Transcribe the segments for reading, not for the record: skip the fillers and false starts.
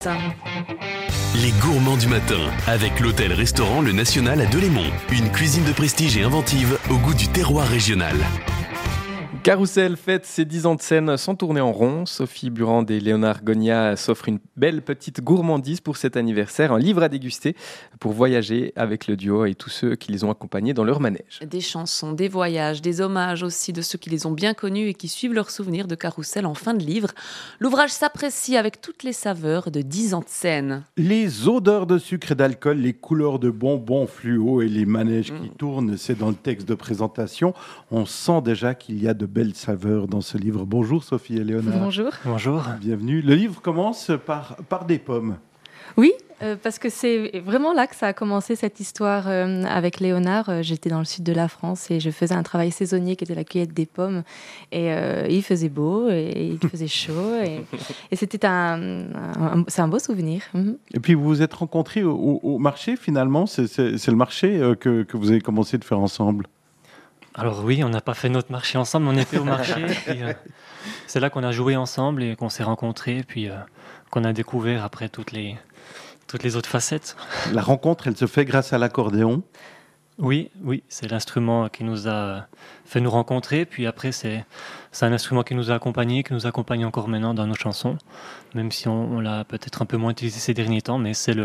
Les gourmands du matin, avec l'hôtel-restaurant Le National à Delémont. Une cuisine de prestige et inventive au goût du terroir régional. Carrousel fête ses 10 ans de scène sans tourner en rond. Sophie Burand et Léonard Gogna s'offrent une belle petite gourmandise pour cet anniversaire. Un livre à déguster pour voyager avec le duo et tous ceux qui les ont accompagnés dans leur manège. Des chansons, des voyages, des hommages aussi de ceux qui les ont bien connus et qui suivent leurs souvenirs de Carrousel en fin de livre. L'ouvrage s'apprécie avec toutes les saveurs de 10 ans de scène. Les odeurs de sucre et d'alcool, les couleurs de bonbons fluo et les manèges qui tournent, c'est dans le texte de présentation. On sent déjà qu'il y a de belles saveurs dans ce livre. Bonjour Sophie et Léonard. Bonjour. Bonjour. Bienvenue. Le livre commence par des pommes. Oui, parce que c'est vraiment là que ça a commencé cette histoire avec Léonard. J'étais dans le sud de la France et je faisais un travail saisonnier qui était la cueillette des pommes. Et il faisait beau et il faisait chaud. Et c'était c'est un beau souvenir. Et puis vous vous êtes rencontrés au marché finalement. C'est le marché que vous avez commencé de faire ensemble. Alors oui, on n'a pas fait notre marché ensemble, on était au marché. Puis, c'est là qu'on a joué ensemble et qu'on s'est rencontrés, puis qu'on a découvert après toutes les autres facettes. La rencontre, elle se fait grâce à l'accordéon. Oui, c'est l'instrument qui nous a fait nous rencontrer. Puis après, c'est un instrument qui nous a accompagnés, qui nous accompagne encore maintenant dans nos chansons, même si on l'a peut-être un peu moins utilisé ces derniers temps, mais c'est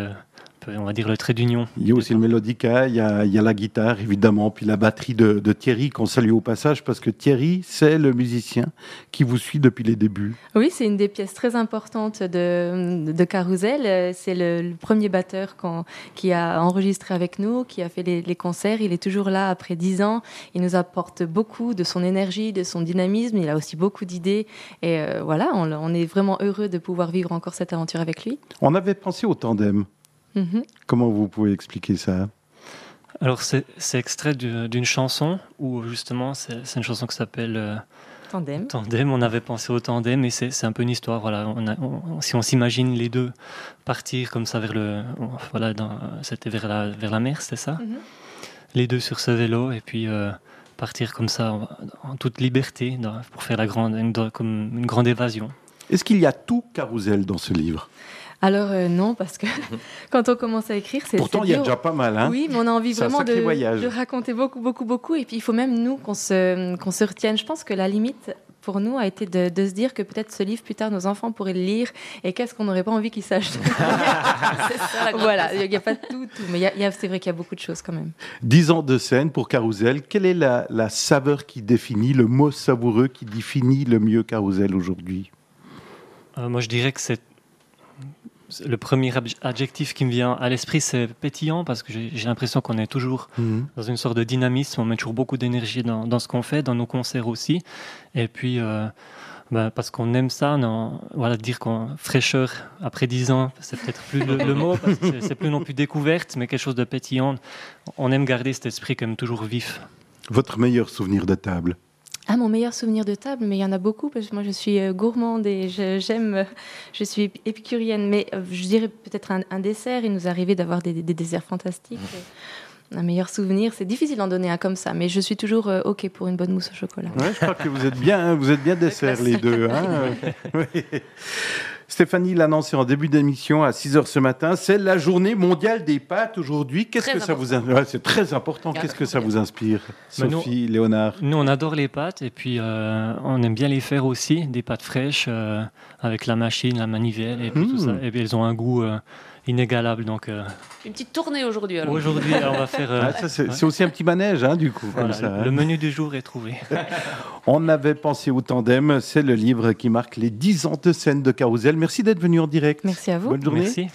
on va dire le trait d'union. Il y a aussi le mélodica, il y a la guitare évidemment, puis la batterie de Thierry qu'on salue au passage parce que Thierry, c'est le musicien qui vous suit depuis les débuts. Oui, c'est une des pièces très importantes de Carrousel. C'est le premier batteur qui a enregistré avec nous, qui a fait les concerts. Il est toujours là après 10 ans. Il nous apporte beaucoup de son énergie, de son dynamisme. Il a aussi beaucoup d'idées. Et voilà, on est vraiment heureux de pouvoir vivre encore cette aventure avec lui. On avait pensé au tandem. Comment vous pouvez expliquer ça ? Alors c'est extrait d'une chanson où justement c'est une chanson qui s'appelle Tandem. On avait pensé au tandem et c'est un peu une histoire. Voilà, si on s'imagine les deux partir comme ça c'était vers la mer, c'est ça ? Les deux sur ce vélo et puis partir comme ça en toute liberté pour faire comme une grande évasion. Est-ce qu'il y a tout Carrousel dans ce livre ? Alors non, parce que quand on commence à écrire, c'est pourtant il y a déjà pas mal. Hein, oui, mais on a envie vraiment de raconter beaucoup. Et puis il faut même nous qu'on se retienne. Je pense que la limite pour nous a été de se dire que peut-être ce livre plus tard nos enfants pourraient le lire et qu'est-ce qu'on n'aurait pas envie qu'ils sachent. Voilà, il n'y a pas tout, mais c'est vrai qu'il y a beaucoup de choses quand même. 10 ans de scène pour Carrousel. Quelle est la saveur qui définit, le mot savoureux qui définit le mieux Carrousel aujourd'hui ? Moi je dirais que c'est le premier adjectif qui me vient à l'esprit, c'est pétillant, parce que j'ai l'impression qu'on est toujours dans une sorte de dynamisme, on met toujours beaucoup d'énergie dans ce qu'on fait, dans nos concerts aussi. Et puis, parce qu'on aime ça, dire qu'on fraîcheur après 10 ans, c'est peut-être plus le mot, parce que c'est plus non plus découverte, mais quelque chose de pétillant. On aime garder cet esprit quand même toujours vif. Votre meilleur souvenir de table ? Mon meilleur souvenir de table, mais il y en a beaucoup, parce que moi je suis gourmande et je suis épicurienne, mais je dirais peut-être un dessert. Il nous arrivait d'avoir des desserts fantastiques. Un meilleur souvenir, c'est difficile d'en donner un comme ça, mais je suis toujours OK pour une bonne mousse au chocolat. Ouais, je crois que vous êtes bien desserts les deux. Hein. Oui. Stéphanie l'annonçait en début d'émission à 6h ce matin, c'est la journée mondiale des pâtes aujourd'hui. Qu'est-ce que ça vous inspire ? C'est très important. Qu'est-ce que ça vous inspire, Sophie, Léonard ? Nous, on adore les pâtes et puis on aime bien les faire aussi, des pâtes fraîches avec la machine, la manivelle et puis tout ça. Et puis elles ont un goût inégalable. Donc, une petite tournée aujourd'hui. Alors. Aujourd'hui, on va faire... c'est aussi un petit manège, hein, du coup. Voilà, comme ça, le menu du jour est trouvé. On avait pensé au tandem. C'est le livre qui marque les 10 ans de scène de Carrousel. Merci d'être venu en direct. Merci à vous. Bonne journée. Merci.